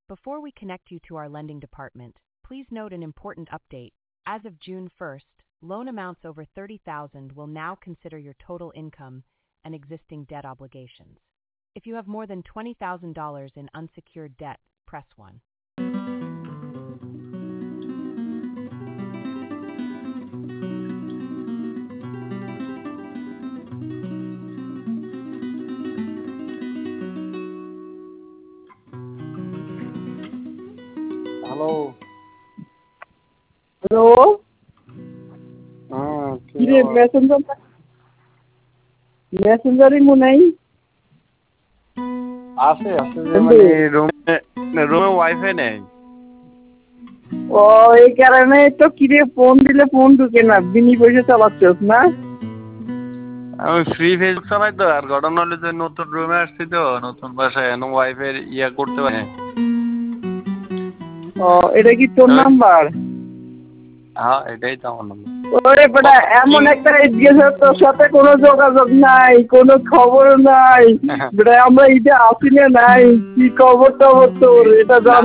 Before we connect you to our lending department, please note an important update. As of June 1st, loan amounts over $30,000 will now consider your total income and existing debt obligations. If you have more than $20,000 in unsecured debt, press 1. Hello. Hello, কি কিরে মেসেঞ্জারই মনে নাই? আছে আছে যে মানে রুমে wifi নেই। ও এই কারণে তো কিরে ফোন দিলে ফোন ঢুকে না, বিনি পয়সা চালাচ্ছস না? আমি ফ্রি ফেসবুক চালাই তো, আর ঘটনা হলো যে নতুন রুমে আসছি তো, নতুন বাসায় ওয়াইফাই ইয়া করতে পারে। ও এটা কি তোর নাম্বার? হ্যাঁ এটাই তো আমার নাম্বার। ওরে বেটা, এমন একটা গেছে তোর সাথে কোনো যোগাযোগ নাই, কোনো খবর নাই বেটা, আমরা ঈদে আসি না নাই, কি খবর টবর তোর এটা জান